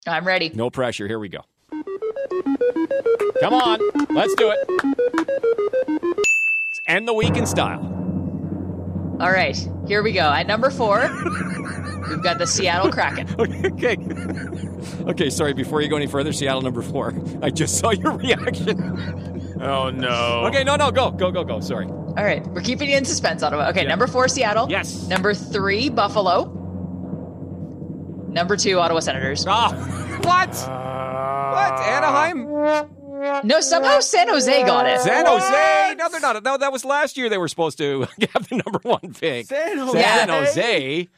I'm ready. No pressure. Here we go. Come on. Let's do it. Let's end the week in style. All right. Here we go. At number 4, we've got the Seattle Kraken. Okay, sorry. Before you go any further, Seattle number 4. I just saw your reaction. Oh, no. Okay, no. Go. Sorry. All right. We're keeping you in suspense, Ottawa. Okay, Yeah. number 4, Seattle. Yes. Number 3, Buffalo. Number 2, Ottawa Senators. Ah, what? What? Anaheim? No, somehow San Jose got it. San Jose? No, they're not. No, that was last year they were supposed to have the number 1 pick. San Jose? San Jose?